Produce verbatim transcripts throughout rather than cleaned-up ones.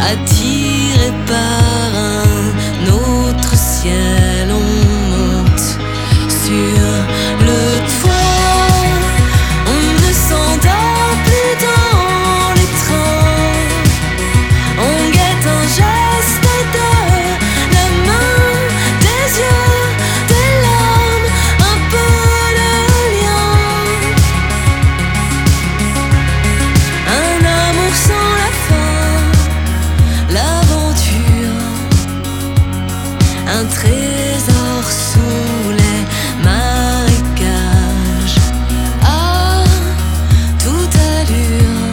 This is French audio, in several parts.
attiré par un autre ciel, on monte sur le toit. On ne s'endort plus dans les trains. On guette un geste de la main, des yeux, des larmes, un peu de lien. Un amour sans la fin, l'aventure, un trésor sous les marécages. À toute allure,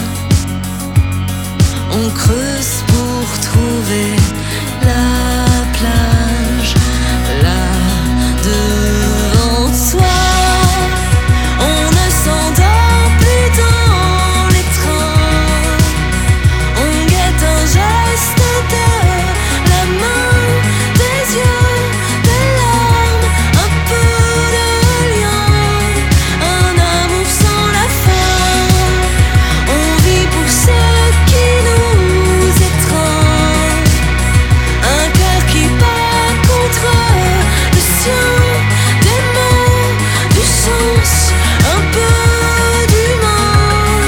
on creuse pour trouver la plage. Là, devant soi, on ne s'endort plus dans les trains. On guette un geste de la main, des yeux, des larmes, un peu de lien. Un amour sans la fin. On vit pour ceux qui nous étreignent. Un cœur qui bat contre le sien. Des mots, du sens, un peu d'humain.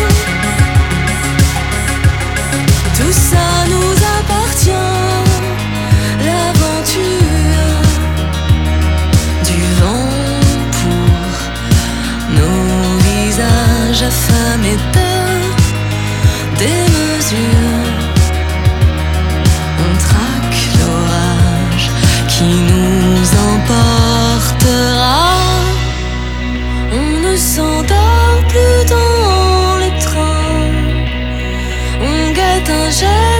Tout ça nous appartient. L'aventure, du vent pour nos visages affamés de démesure. On traque l'orage qui nous emportera. On ne s'endort plus dans les trains. On guette un geste